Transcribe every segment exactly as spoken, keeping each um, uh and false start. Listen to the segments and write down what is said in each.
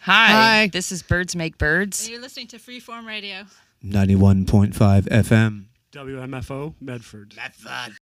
Hi, Hi. this is Birds Make Birds. And you're listening to Freeform Radio. ninety-one point five F M. W M F O, Medford. Medford.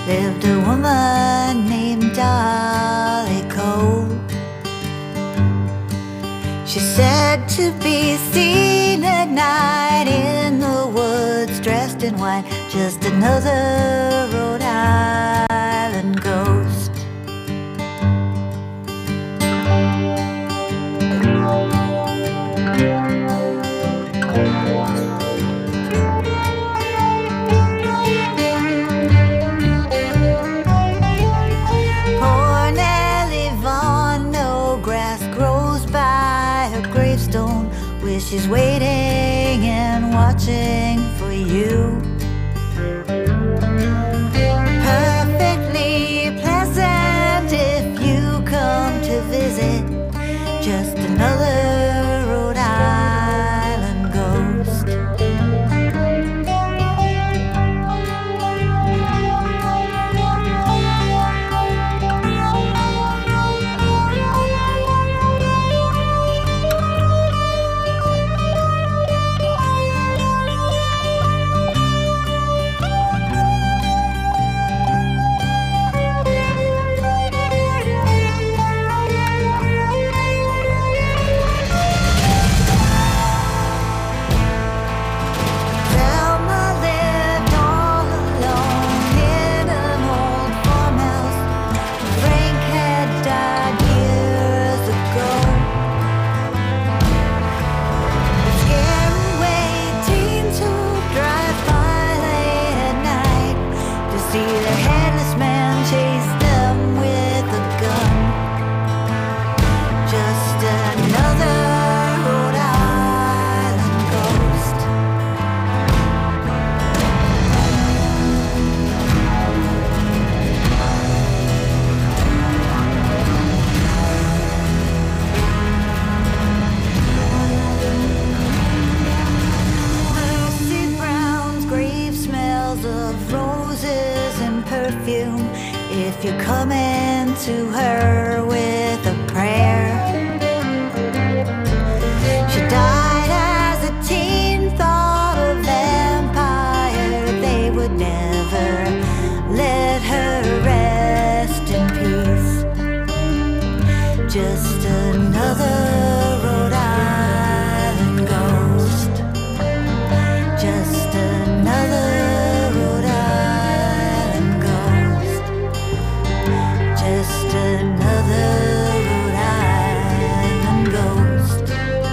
lived a woman named Dolly Cole. She's said to be seen at night in the woods, dressed in white, just another Rhode Island ghost. Poor Nellie Vaughan, no grass grows by her gravestone, where she's waiting and watching for you. Perfectly pleasant if you come to visit, just another Rhode Island ghost. If you're coming to her with a prayer. She died as a teen, thought a vampire. They would never let her rest in peace. Just another Rhode Island ghost. Just another Rhode Island ghost. Just another Rhode Island ghost.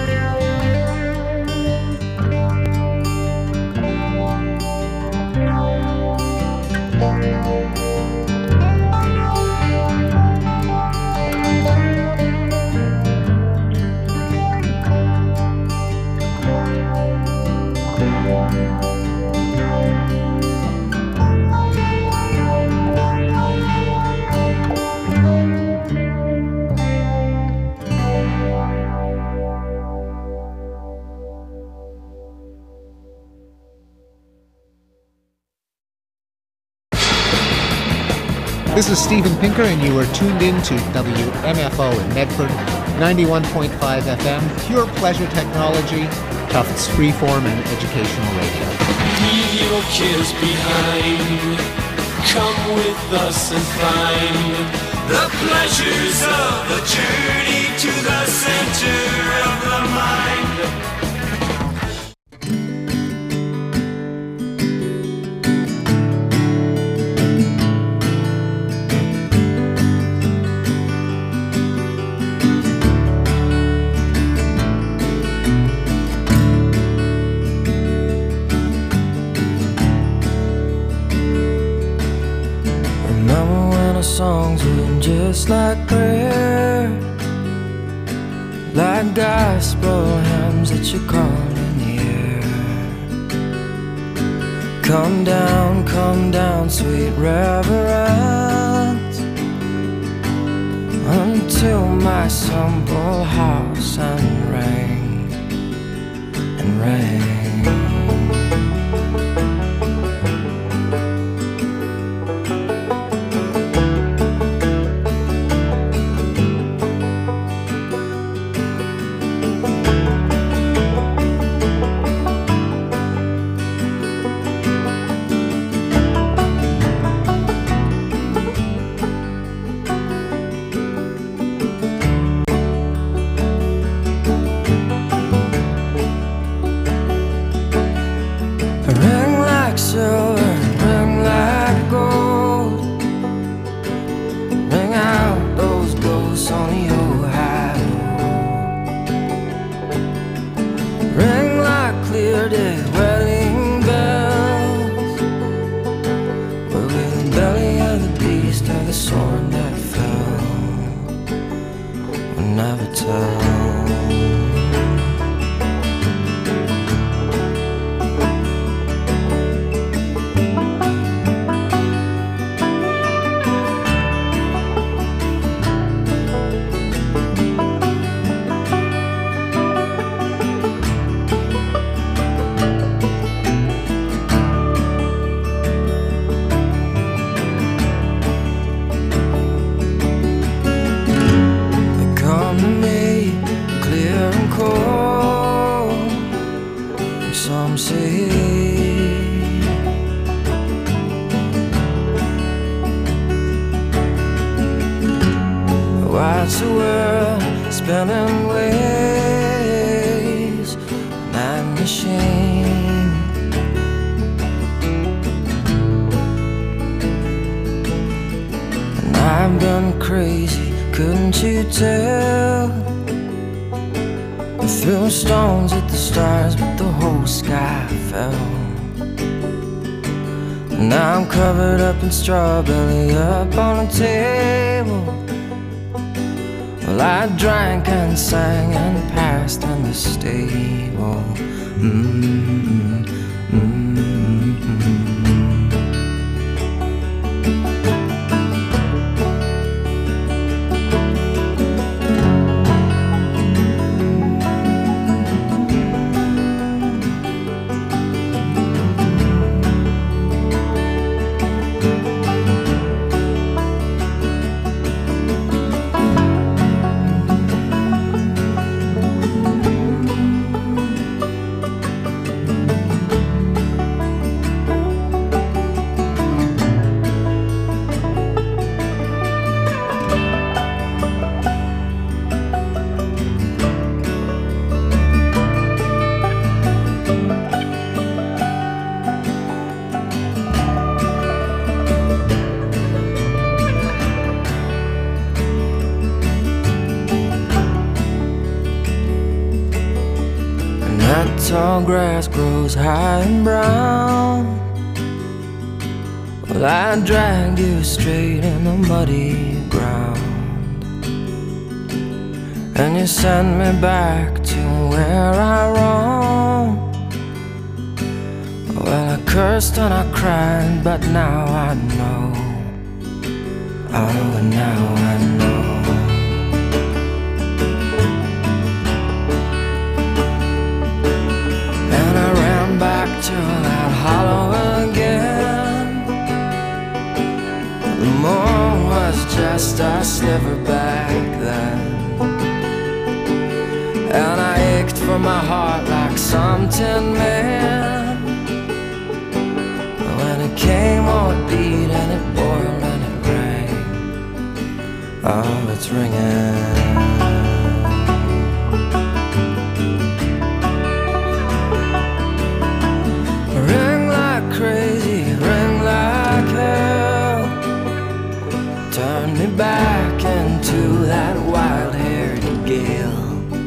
This is Steven Pinker, and you are tuned in to W M F O in Medford, ninety-one point five F M, pure pleasure technology, Tufts freeform and educational radio. Leave your cares behind. Come with us and find the pleasures of a journey to the center of the mind. Songs were just like prayer, like gospel hymns that you call in the air. Come down, come down, sweet reverence, until my simple house and rain and rain. tell. Watch the world spinning ways, night machine. And I've been crazy, couldn't you tell? I threw stones at the stars, but the whole sky fell. And now I'm covered up in straw, belly up on a table. Well, I drank and sang and passed in the stable. Mm-hmm. Mm-hmm. Tall grass grows high and brown. Well, I dragged you straight in the muddy ground, and you sent me back to where I roamed. Well, I cursed and I cried, but now I know. Oh, now I know. To that hollow again. The moon was just a sliver back then, and I ached for my heart like some tin man. When it came, oh, it beat and it boiled and it rang. Oh, it's ringing. Crazy, ring like hell. Turn me back into that wild-haired gale.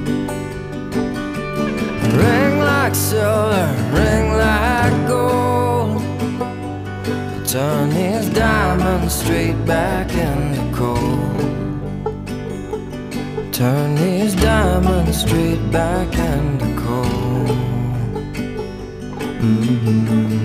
Ring like silver, ring like gold. Turn these diamonds straight back into coal. Turn these diamonds straight back into coal. Mm-hmm.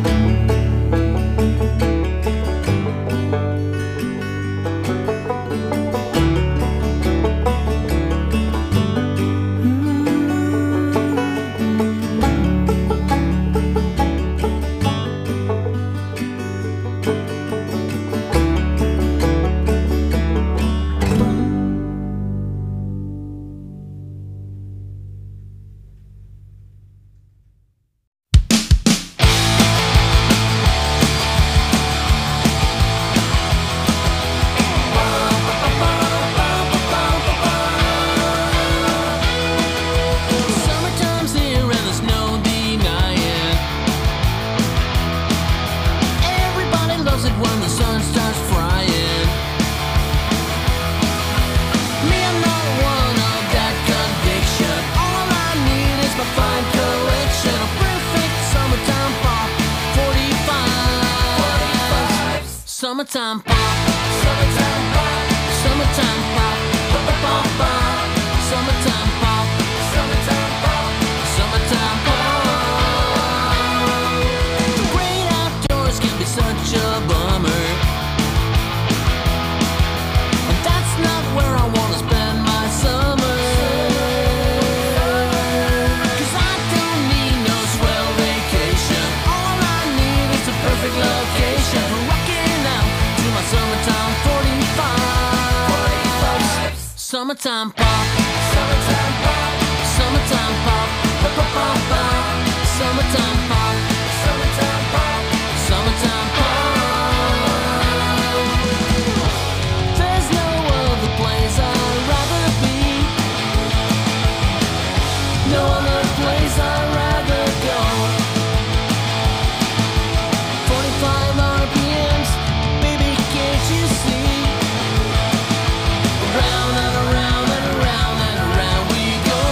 Summertime pop, summertime pop, summertime pop, pop, pop, pop, summertime. Summertime pop, summertime pop, summertime pop, pop, pop, pop, pop. Summertime pop, summertime pop, summertime pop. There's no other place I'd rather be, no other place I'd rather go. forty-five R P Ms, baby, can't you see? Round and around and around and around we go.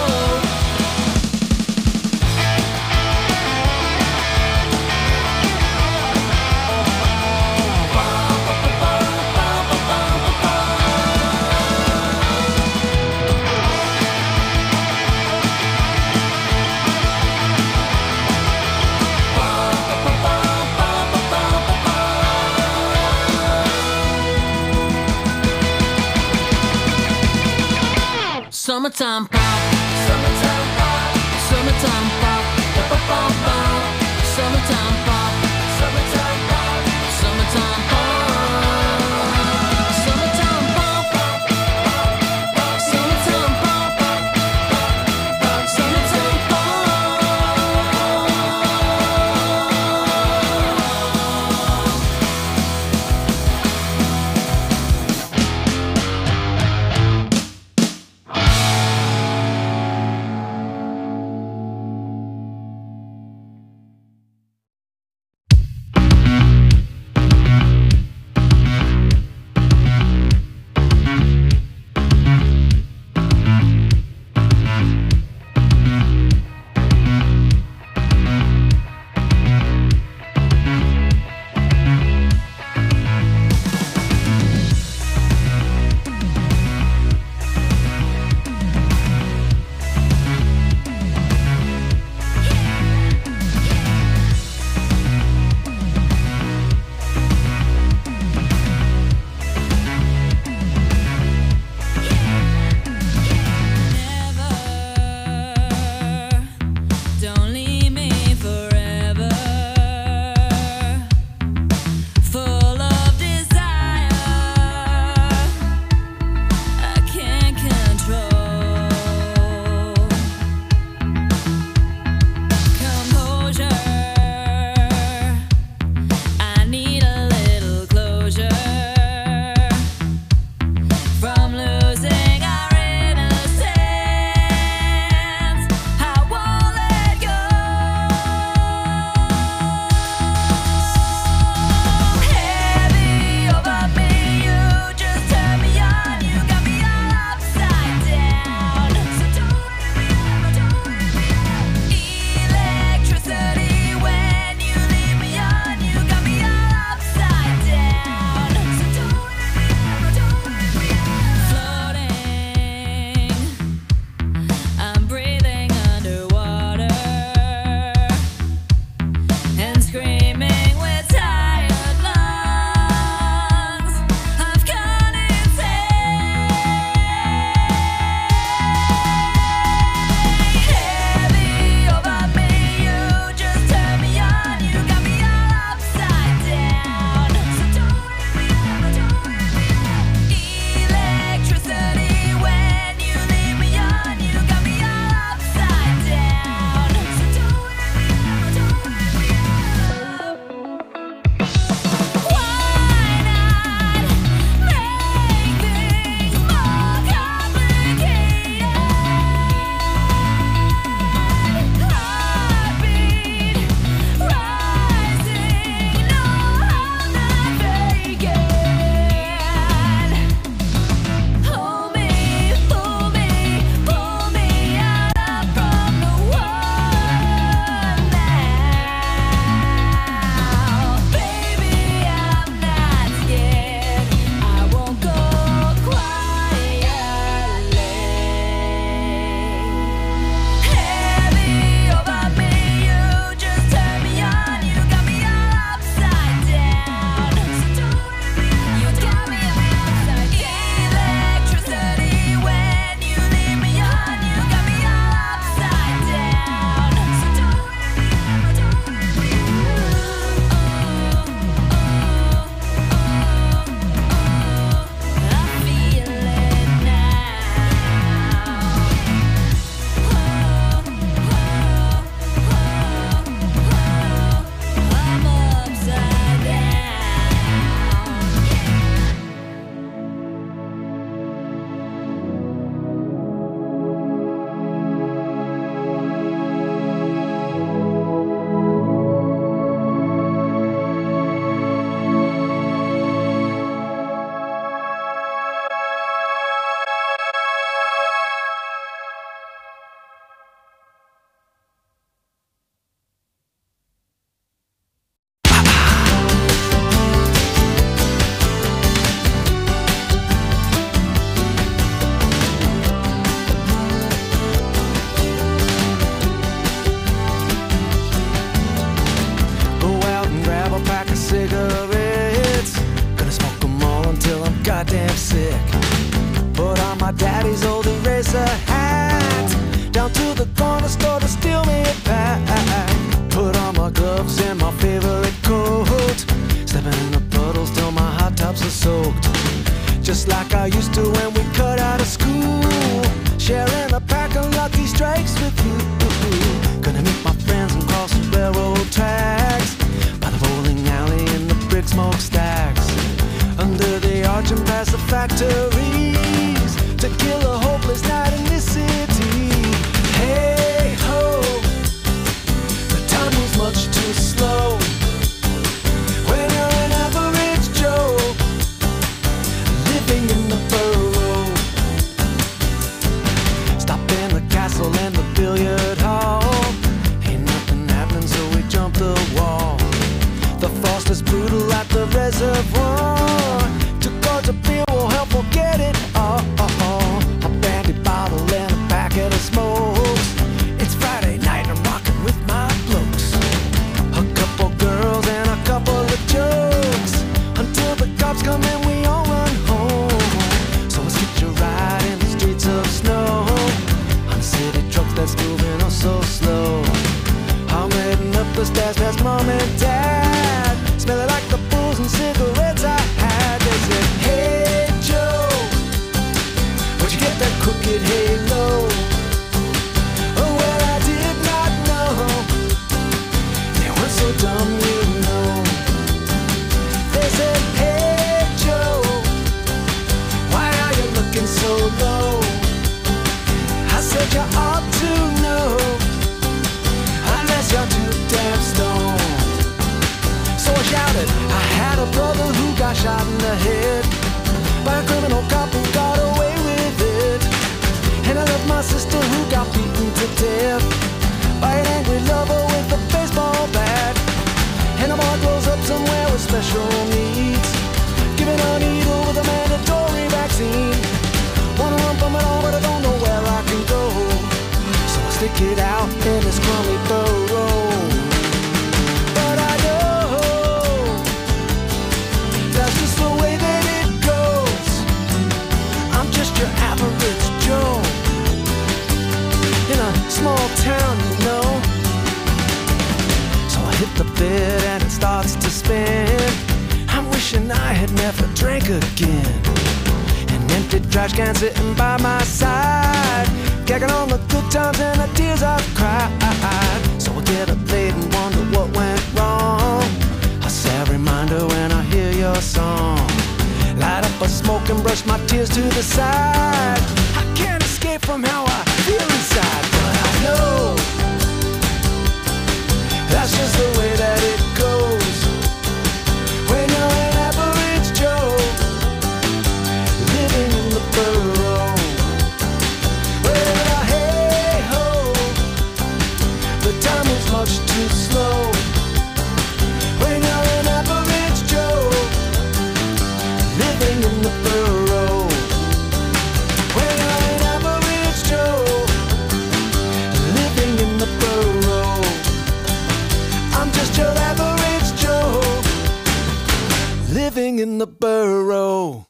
Summertime pop, summertime pop, summertime pop, pop, pop, pop, pop. Summertime pop, summertime pop, summertime pop. like I used to when we cut out of school, sharing a pack of Lucky Strikes with you. Gonna meet my friends and cross the railroad tracks, by the bowling alley and the brick smokestacks, under the arch and past the factories, to kill a hopeless night in this city. Hey ho, the time moves much too slow when you're an average Joe living in the borough. Stop in the castle and the billiard hall, ain't nothing happening so we jump the wall. The frost is brutal at the reservoir, two cards of beer will help forget it all. A brandy bottle and a packet of smokes, it's Friday night and I'm rocking with my blokes. A couple girls and a couple of jokes, until the cops come and we all run home. So let's get your ride in the streets of snow, on a city truck that's moving oh so slow. I'm heading up the stairs past mom and dad, smelling like the booze and cigarettes I had. They said, hey Joe, where'd you get that crooked halo? Oh well, I did not know, they weren't so dumb, you know. They said, hey Joe, why are you looking so low? I said you ought to know, unless you're too damn stoned. So I shouted, I had a brother who got shot in the head by a criminal cop who got away with it. And I love my sister who got beaten to death by an angry lover with a baseball bat. And a boy grows up somewhere with special needs, given a needle with a mandatory vaccine. Wanna run from it all but I don't know where I can go, so I stick it out in this crummy burrow. But I know that's just the way that it goes, I'm just your average Joe in a small town, you know. So I hit the bed and it starts to spin, I'm wishing I had never drank again. An empty trash can sitting by my side, gagging on the good times and the tears I've cried. So I get up late and wonder what went wrong, a sad reminder when I hear your song. Light up a smoke and brush my tears to the side. I can't escape from how I feel inside, but I know that's just the way that it goes when you're an average Joe living in the borough. Well, hey ho, the time is much too slow when you're an average Joe living in the borough. When you're an average Joe living in the borough, I'm just your average Joe living in the borough.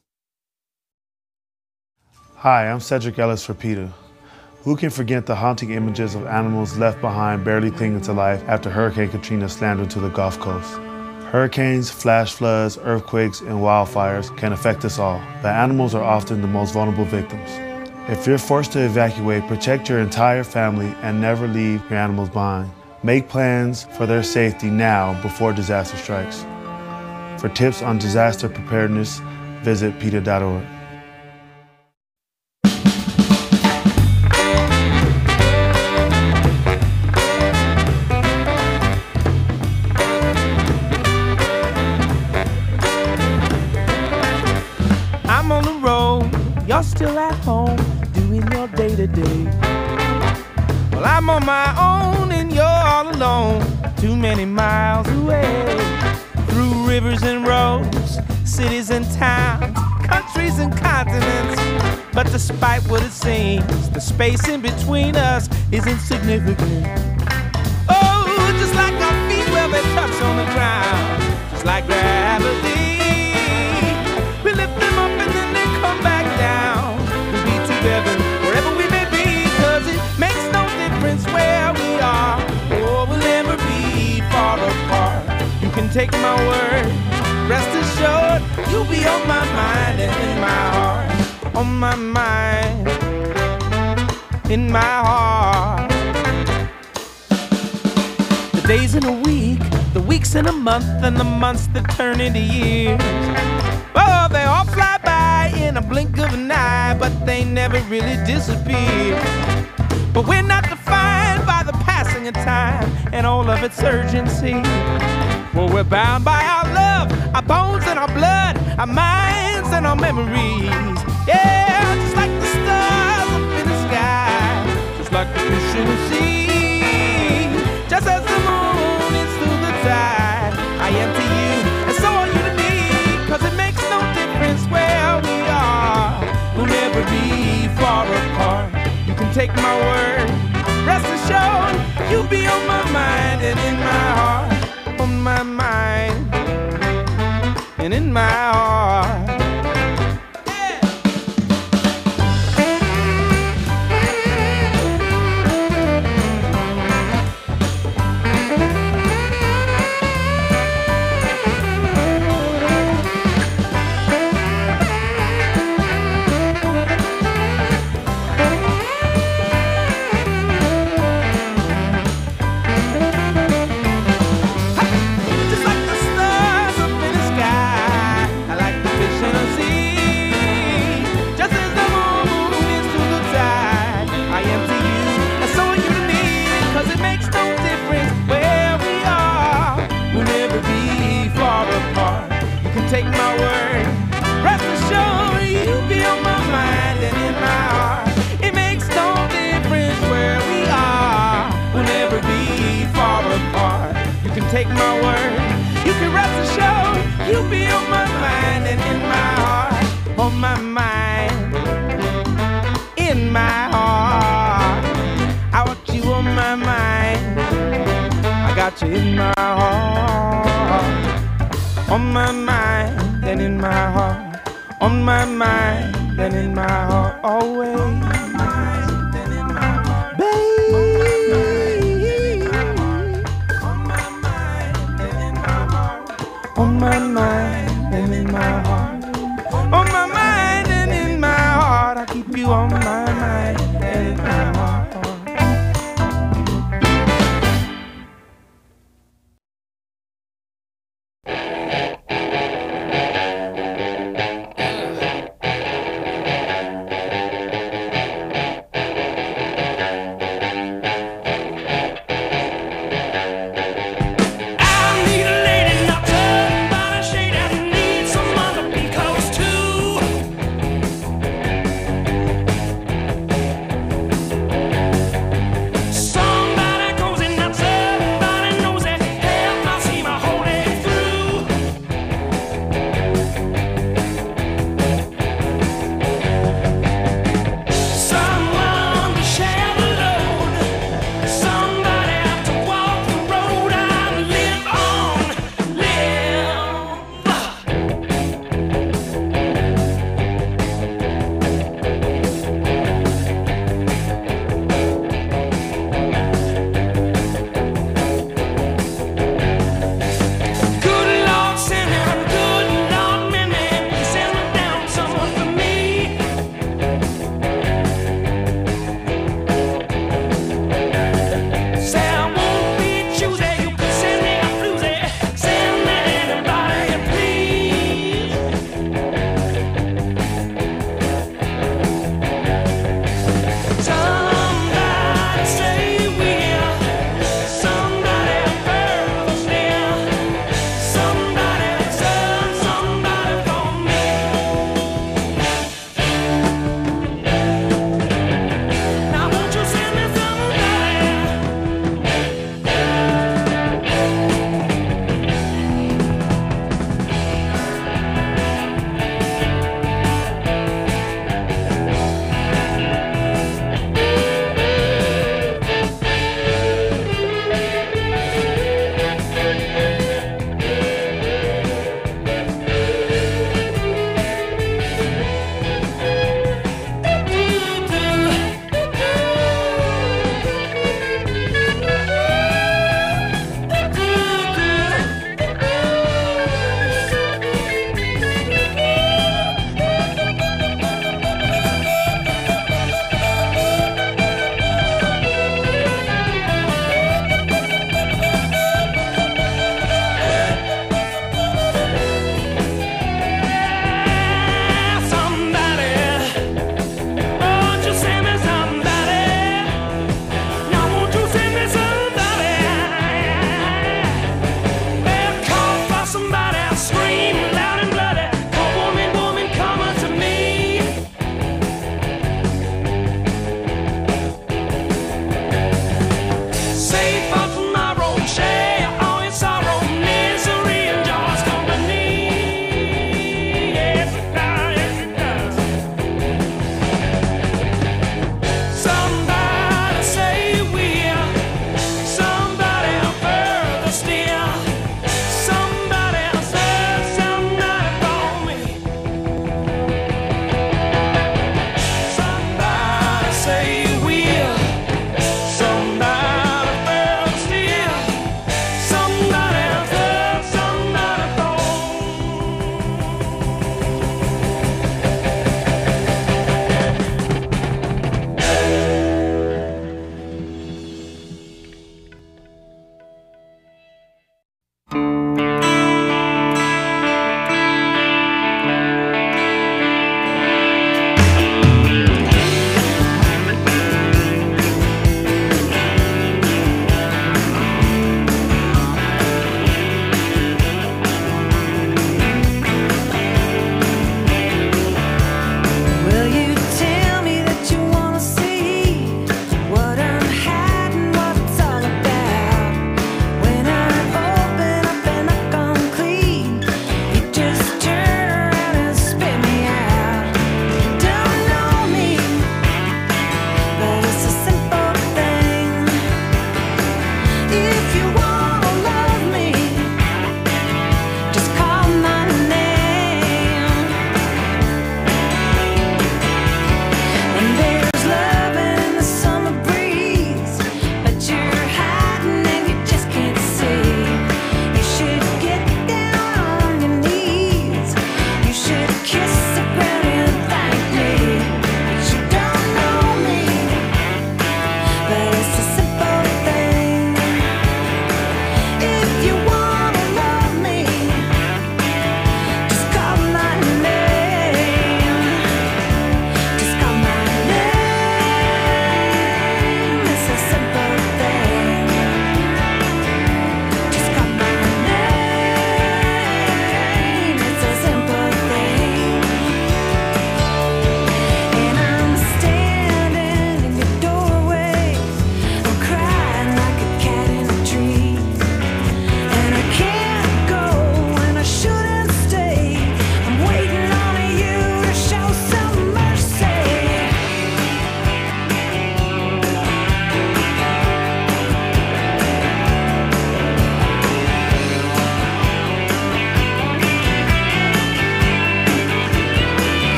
Hi, I'm Cedric Ellis for PETA. Who can forget the haunting images of animals left behind barely clinging to life after Hurricane Katrina slammed into the Gulf Coast? Hurricanes, flash floods, earthquakes, and wildfires can affect us all, but animals are often the most vulnerable victims. If you're forced to evacuate, protect your entire family and never leave your animals behind. Make plans for their safety now before disaster strikes. For tips on disaster preparedness, visit PETA dot org. I'm on the road, you're still at home, doing your day-to-day. Well, I'm on my own and you're all alone, too many miles away. Through rivers and roads, cities and towns, countries and continents. But despite what it seems, the space in between us is insignificant. Oh, just like our feet, well, they touch on the ground, just like gravity. We lift them up and then they come back down. We'll be together wherever we may be, cause it makes no difference where we are, or we'll never be far apart. You can take my word, rest assured, you'll be on my mind and in my heart. On my mind, in my heart. The days in a week, the weeks in a month, and the months that turn into years. Oh, they all fly by in a blink of an eye, but they never really disappear. But we're not defined by the passing of time and all of its urgency. Well, we're bound by our love, our bones and our blood, our minds and our memories. Yeah, just like the stars up in the sky, just like the fish in the sea. Just as the moon is through the tide, I am to you, and so are you to me. Cause it makes no difference where we are, we'll never be far apart. You can take my word, rest assured, you'll be on my mind and in my heart. On my mind and in my heart. Take my word, rest assured, you'll be on my mind and in my heart. It makes no difference where we are, we'll never be far apart. You can take my word, you can rest assured, you'll be on my mind and in my heart. On my mind, in my heart. I want you on my mind, I got you in my heart. On my mind and in my heart. On my mind and in my heart. Always. Baby. On my mind and in my heart. On my mind and in my heart. On my mind and in my heart. I keep you on my mind and in my heart. Too.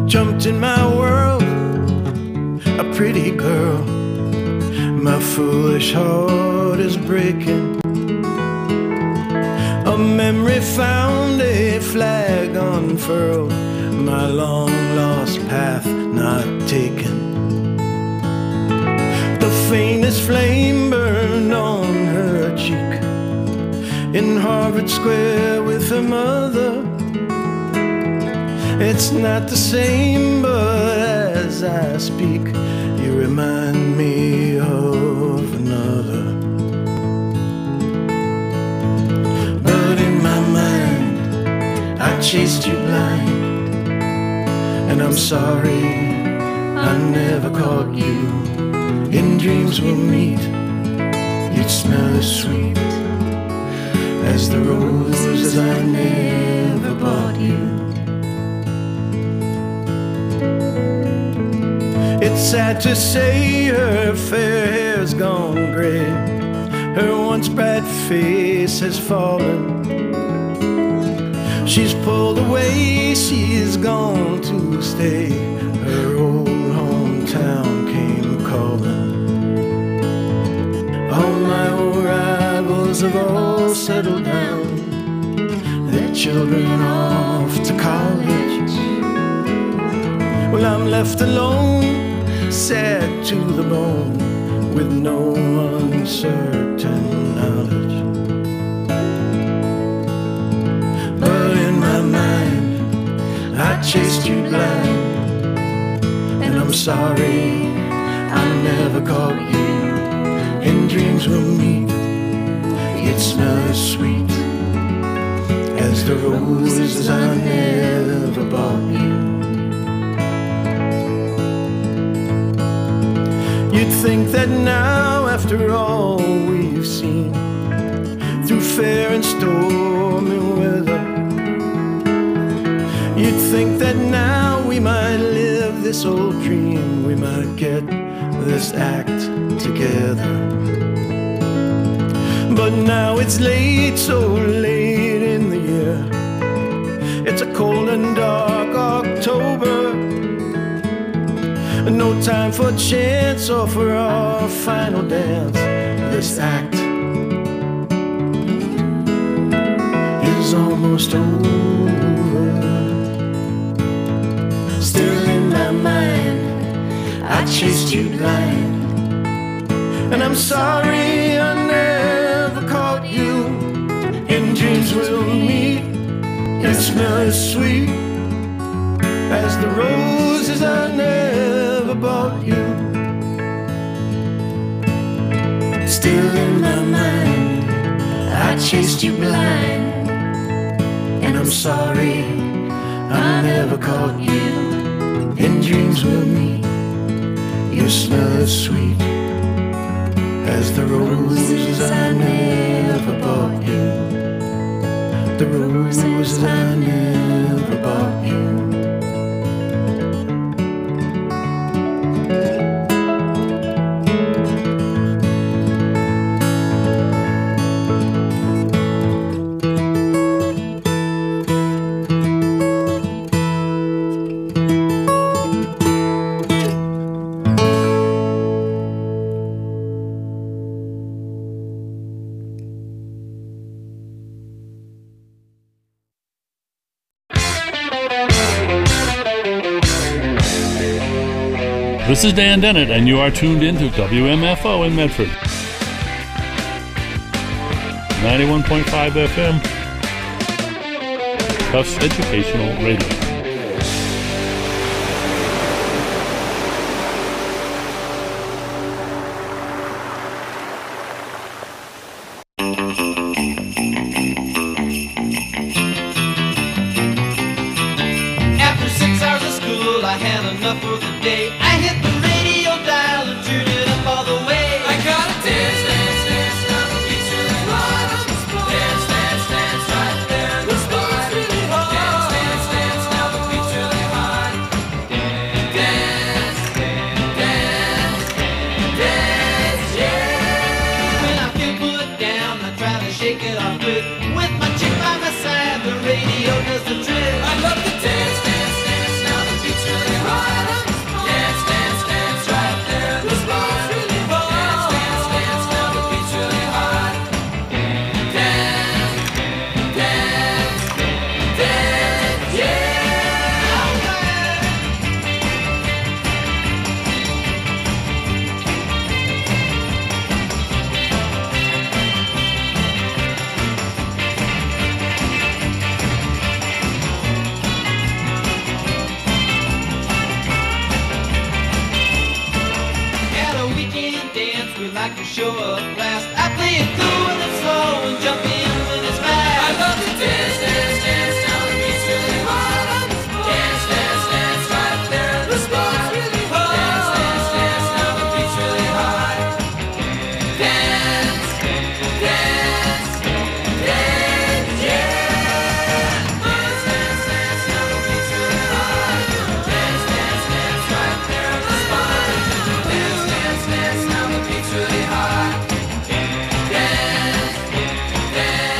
jumped in my world, a pretty girl. My foolish heart is breaking. A memory found, a flag unfurled, my long lost path not taken. The faintest flame burned on her cheek in Harvard Square with her mother. It's not the same, but as I speak, you remind me of another. But in my mind, I chased you blind, and I'm sorry I never caught you. In dreams we'll meet, you'd smell as sweet as the roses I never bought you. It's sad to say her fair hair's gone gray, her once bright face has fallen. She's pulled away, she's gone to stay. Her old hometown came calling. All my old rivals have all settled down, their children off to college. Well, I'm left alone, sad to the bone, with no uncertain knowledge. But in my mind, I chased you blind, and I'm sorry I never caught you. In dreams we'll meet, you'd smell as sweet as the roses I never bought you. You'd think that now, after all we've seen, through fair and stormy weather, you'd think that now we might live this old dream, we might get this act together. But now it's late, so late in the year. It's a cold and dark October, no time for chance or for our final dance. This act is almost over. Still in my mind, I chased you blind, and I'm sorry I never caught you. In dreams we'll meet, you smell as sweet as the roses I never bought you. Still in my mind, I chased you blind, and I'm sorry I never caught you. In dreams we'll meet, you smell as sweet as the roses I never bought you. The roses I never bought you. This is Dan Dennett, and you are tuned in to W M F O in Medford. ninety-one point five F M, Tufts Educational Radio. After six hours of school, I had enough for the day. I hit the radio dial and turned it up all the way. I gotta dance, dance, dance, now the beat's really hot on the spot. Dance, dance, dance, right there in the spot. Really hot. Dance, dance, dance, now the beat's really hot. Dance, dance, dance, dance, yeah. When I feel put down, I try to shake it off quick. With my chick by my side, the radio does the trick. I love to dance, dance, dance, now the beat's really like to show up last. I play it cool when it's slow and jump in when it's fast. I love to dance, dance, dance down the beach really hard. Dance, dance, dance right there at the spot. Really hard. Dance, dance, dance down the beach really hard. Dance, dance, dance, yeah. Dance, dance, dance down the beach really hard. Dance, dance, dance right there at the spot. Dance, dance, dance down the beach really hard. Dance, dance,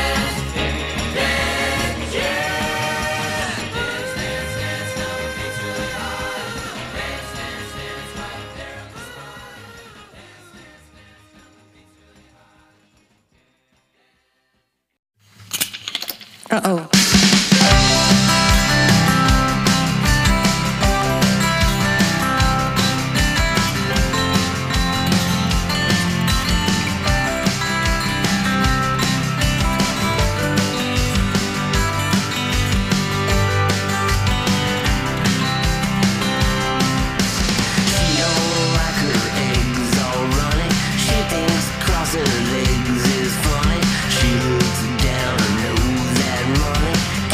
dance, yeah. Dance, dance, dance down the beach really hard. Dance, dance, dance right there at the spot. Uh-oh. Crossing her legs is funny. She looks down and knows that money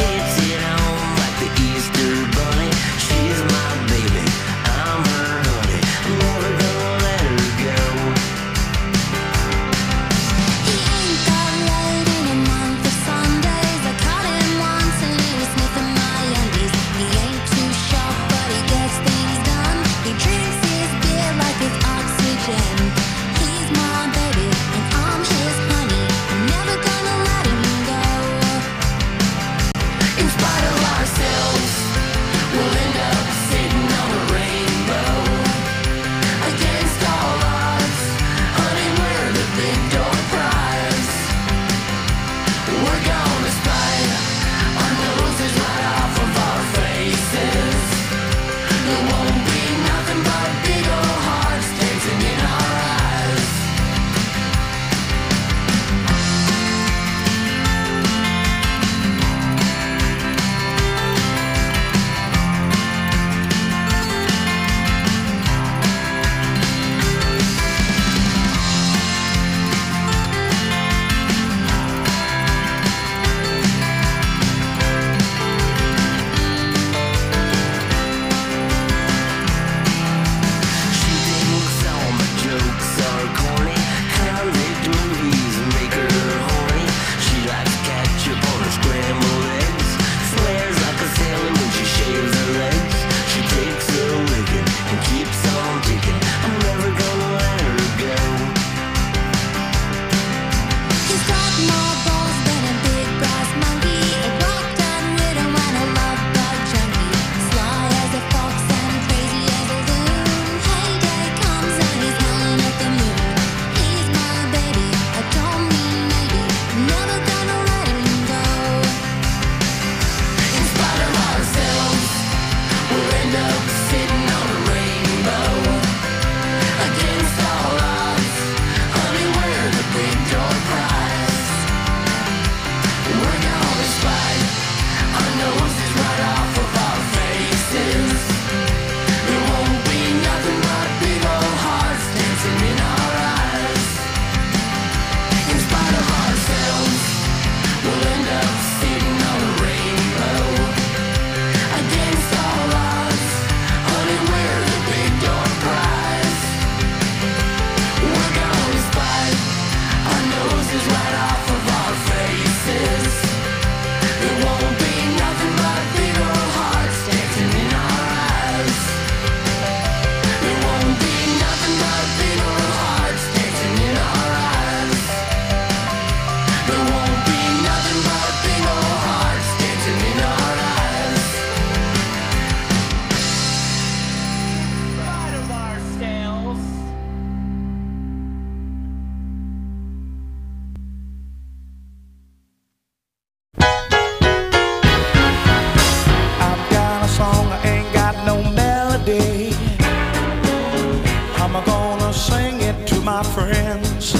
my friends.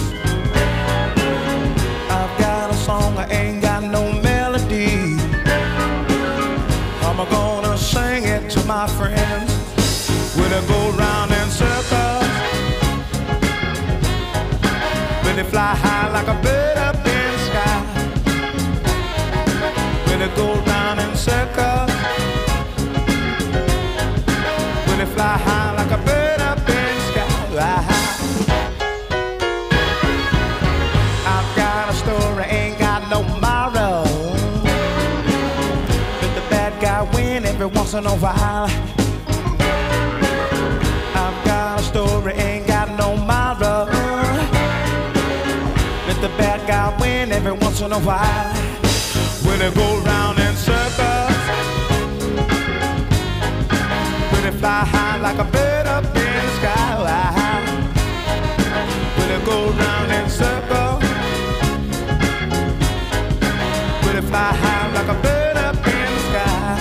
I've got a song, I ain't got no melody. I'm gonna sing it to my friends. Will it go round in circles? got wind every once in a while. I've got a story, ain't got no moral. Let the bad guy win every once in a while. When it go round in circles, when it fly high like a bird up in the sky. When it go round in circles, when it fly high like a bird up in the sky.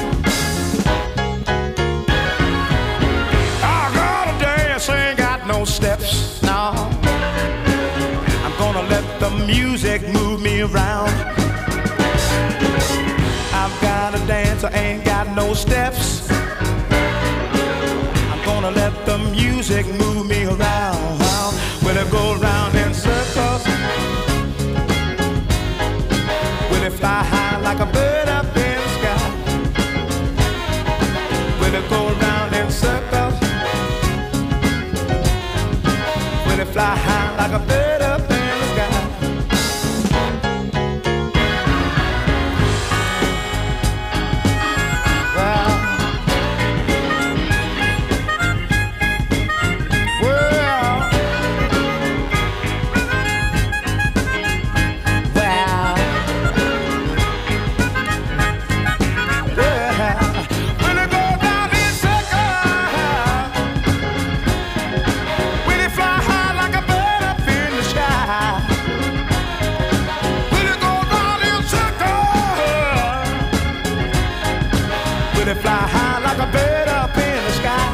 I gotta dance, ain't got no steps, no. I'm gonna let the music move me around. I've got a dance, I ain't got no steps. I'm gonna let the music move me around. Will it go round in circles? Will it fly high like a bird up in the sky? Will it go round in circles? Will it fly high like a bird up in the sky? Fly high like a bird up in the sky.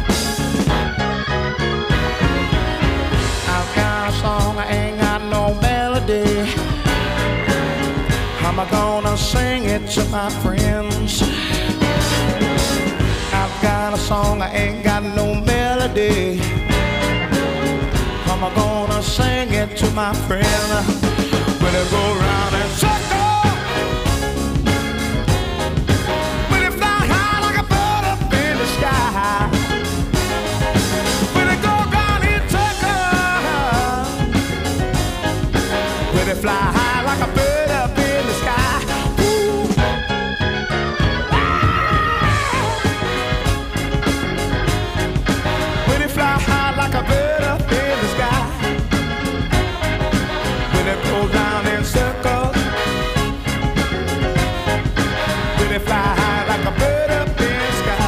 I've got a song, I ain't got no melody. How am I gonna sing it to my friends? I've got a song, I ain't got no melody. How am I gonna sing it to my friend? Will it go round and circle? Fly high like a bird up in the sky. Ooh. When it fly high like a bird up in the sky. When it go round in circles. When it fly high like a bird up in the sky.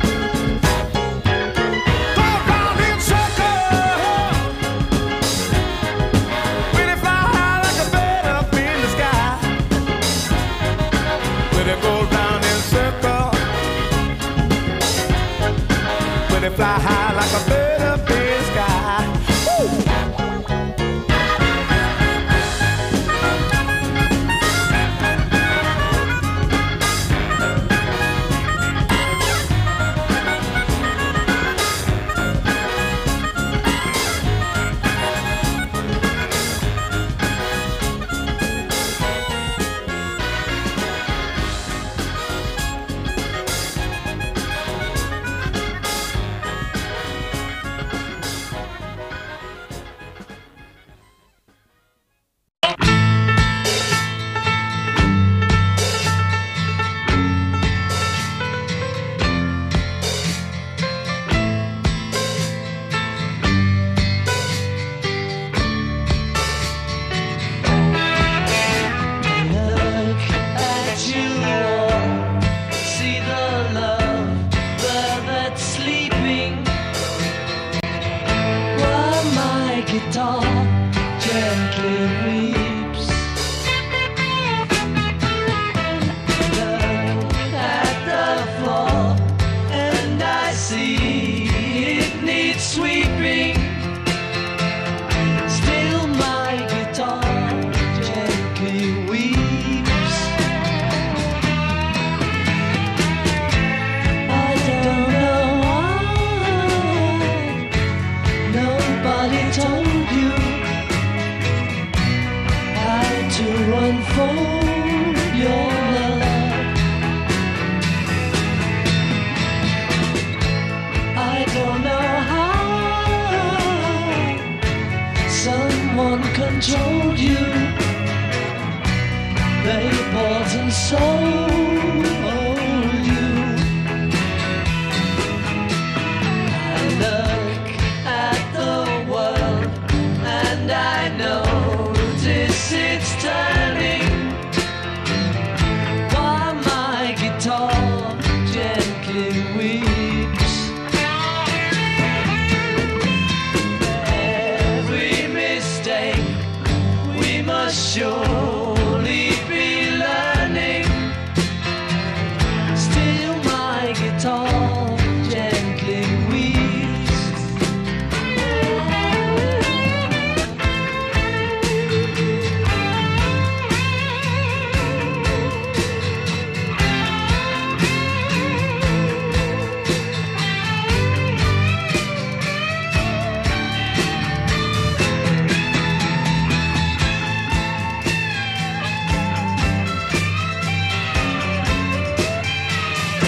Go round in circles. When it fly high like a bird up in the sky. When it go round in circles. When it fly high like a bird up in the sky. Woo! Controlled you, they bought and sold